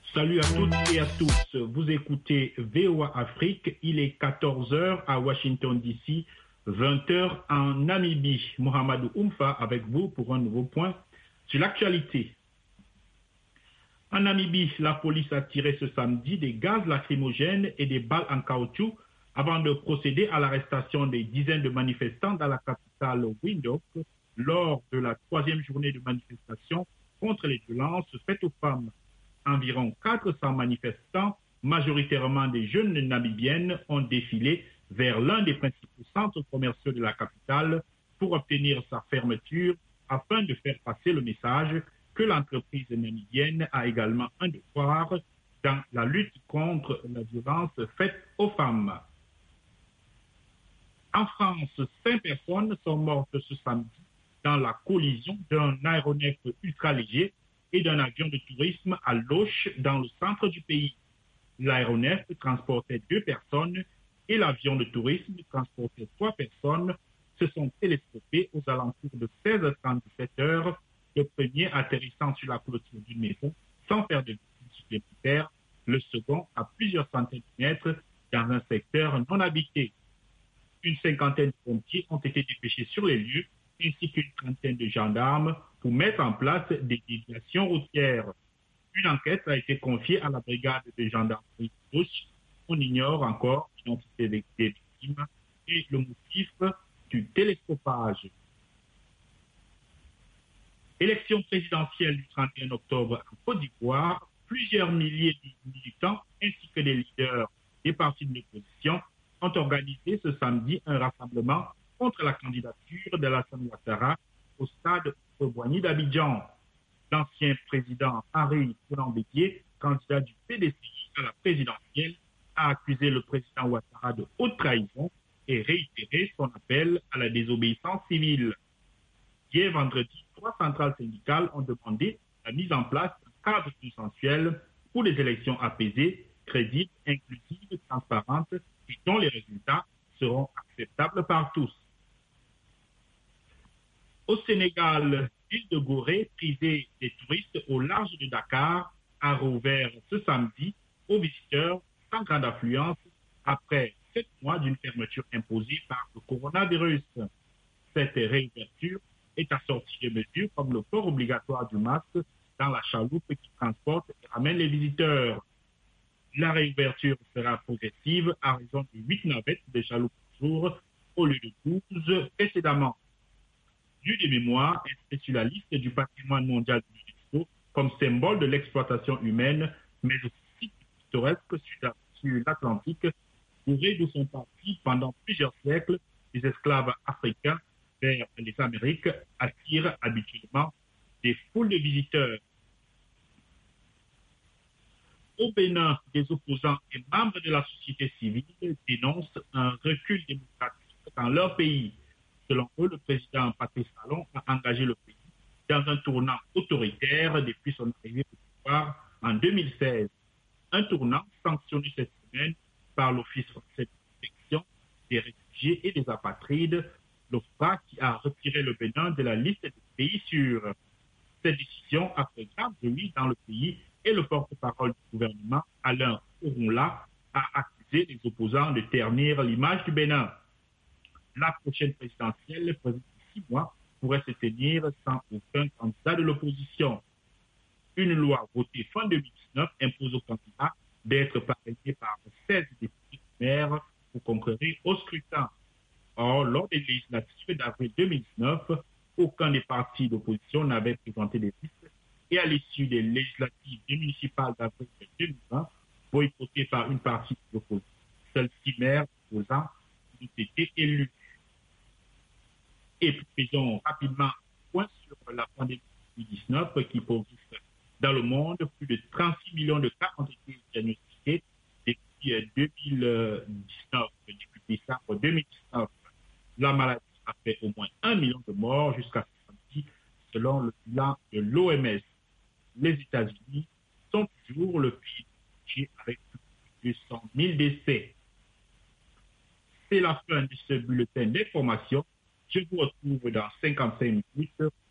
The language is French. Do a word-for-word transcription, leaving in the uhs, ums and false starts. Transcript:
Salut à toutes et à tous. Vous écoutez V O A Afrique. Il est quatorze heures à Washington D C, vingt heures en Namibie. Mohamedou Oumfa avec vous pour un nouveau point sur l'actualité. En Namibie, la police a tiré ce samedi des gaz lacrymogènes et des balles en caoutchouc avant de procéder à l'arrestation des dizaines de manifestants dans la capitale Windhoek lors de la troisième journée de manifestation contre les violences faites aux femmes. Environ quatre cents manifestants, majoritairement des jeunes namibiennes, ont défilé vers l'un des principaux centres commerciaux de la capitale pour obtenir sa fermeture afin de faire passer le message que l'entreprise namibienne a également un devoir dans la lutte contre la violence faite aux femmes. En France, cinq personnes sont mortes ce samedi dans la collision d'un aéronef ultra-léger et d'un avion de tourisme à Loches, dans le centre du pays. L'aéronef transportait deux personnes et l'avion de tourisme transportait trois personnes se sont télescopés aux alentours de seize heures trente-sept heures, le premier atterrissant sur la clôture d'une maison sans faire de victimes supplémentaires, le second à plusieurs centaines de mètres dans un secteur non habité. Une cinquantaine de pompiers ont été dépêchés sur les lieux ainsi qu'une trentaine de gendarmes pour mettre en place des déviations routières. Une enquête a été confiée à la brigade de gendarmerie de Loches. On ignore encore l'identité des victimes et le motif du télescopage. Élection présidentielle du trente et un octobre en Côte d'Ivoire, plusieurs milliers de militants ainsi que des leaders des partis de l'opposition ont organisé ce samedi un rassemblement contre la candidature de Alassane Ouattara au stade Boigny d'Abidjan. L'ancien président Henri Konan Bédié, candidat du P D C I à la présidentielle, a accusé le président Ouattara de haute trahison et réitéré son appel à la désobéissance civile. Hier vendredi, trois centrales syndicales ont demandé la mise en place d'un cadre consensuel pour des élections apaisées, crédibles, inclusives, transparentes et dont les résultats seront acceptables par tous. Au Sénégal, l'île de Gorée, prisée des touristes au large de Dakar, a rouvert ce samedi aux visiteurs sans grande affluence après sept mois d'une fermeture imposée par le coronavirus. Cette réouverture est assortie de mesures comme le port obligatoire du masque dans la chaloupe qui transporte et ramène les visiteurs. La réouverture sera progressive à raison de huit navettes de chaloupe par jour au lieu de douze précédemment. Lieu de mémoire inscrit sur la liste du patrimoine mondial de l'UNESCO comme symbole de l'exploitation humaine, mais aussi site pittoresque sur l'Atlantique, Gorée d'où sont partis pendant plusieurs siècles les esclaves africains vers les Amériques, attire habituellement des foules de visiteurs. Au Bénin, des opposants et membres de la société civile dénoncent un recul démocratique dans leur pays. Selon eux, le président Patrice Talon a engagé le pays dans un tournant autoritaire depuis son arrivée au pouvoir en deux mille seize. Un tournant sanctionné cette semaine par l'Office français de protection des réfugiés et des apatrides, l'OFPRA, qui a retiré le Bénin de la liste des pays sûrs. Cette décision a fait grave bruit dans le pays et le porte-parole du gouvernement, Alain Ouroula, a accusé les opposants de ternir l'image du Bénin. La prochaine présidentielle, prévue dans six mois, pourrait se tenir sans aucun candidat de l'opposition. Une loi votée fin deux mille dix-neuf impose aux candidats d'être parrainés par seize députés maires pour concourir au scrutin. Or, lors des législatives d'avril deux mille dix-neuf, aucun des partis d'opposition n'avait présenté des listes et à l'issue des législatives et municipales d'avril deux mille vingt, boycottées par une partie de l'opposition, seuls six maires opposants ont été élus. Et faisons rapidement un point sur la pandémie de covid dix-neuf qui pose dans le monde. Plus de trente-six millions de cas ont été diagnostiqués depuis deux mille dix-neuf, depuis décembre deux mille dix-neuf. La maladie a fait au moins un million de morts jusqu'à ce samedi, selon le bilan de l'O M S. Les États-Unis sont toujours le pays touché avec plus de deux cent mille décès. C'est la fin de ce bulletin d'information. Je vous retrouve dans cinquante-cinq minutes